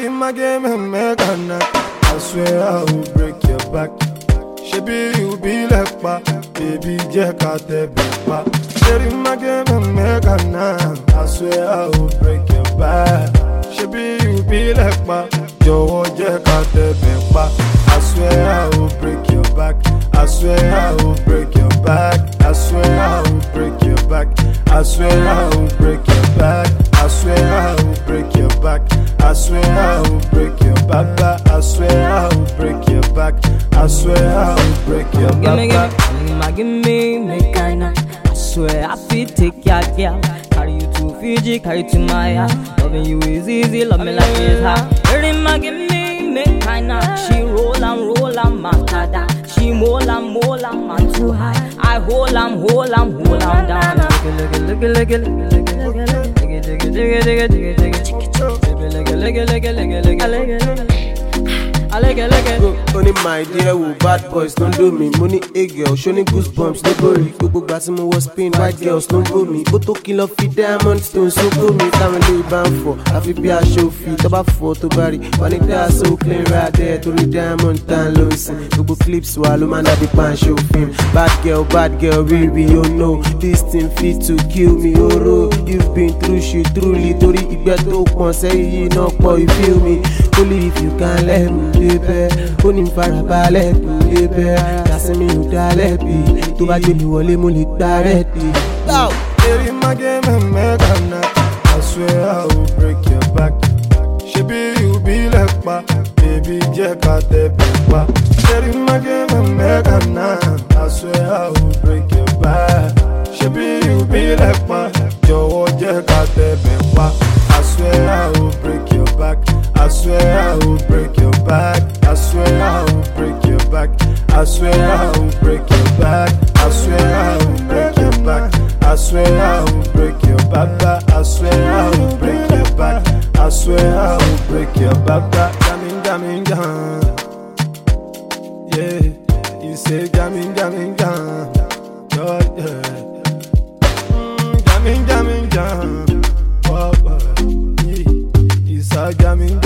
in my game and make a knock. I swear I will break your back. Shebi you be like pa, baby Jack out there pa. In my game and make a knock. I swear I will break your back. Shebi you be like pa, Joe Jack out there pa. I swear I will break your back. I swear I will break your back. I swear I will break your back. I swear I will break your back. I swear I will break your back. I swear I will break your back. I swear I will break your back. I swear I will break your back. Give me, make I know. I swear I feel take your girl. Carry you to Fiji, carry to my house. Loving you is easy, love me like it's hard. Give me, make I know. She roll and matada. She mole and man too high. I hold am down. Only my dear, bad boys don't do me. Money a girl, showing goosebumps, no worry. Go back to my was spin, white girls don't go me. Go to kill off the diamond stones, so go me. Time and lay bound for. I feel be a show feet, about 4 to body. When it does so clean right there, to the diamond tan losing. Go clip swallow, man, that the pan show film. Bad girl, really, you know. This thing fit to kill me, oh, you've been through shit, truly. Tori, if you talk one, say you know, boy, you feel me. Only if you can let me live it. Only farabalẹ̀ kò lè bẹ́. Kásìmí ò dalẹ̀ bí. Tó bá gbé mi wọlé mo lè gbá rẹ̀ dé. In my game and make a knock. I swear I will break your back. Shebi you be like pa, baby Jack out there pa. In my game and make a knock. I swear I will break your back. Shebi you be like pa, Joe Jack out there pa. I swear I will break your back. I swear I will break your back. I swear I will break your back. I swear I will break your back. I swear I will break your back. I swear I will break your back. I swear I will break your back. I swear I will break your back. Jamming, jam. Yeah, you say jamming, jam. Yeah. Jamming, jam. Oh, yeah. You say jamming.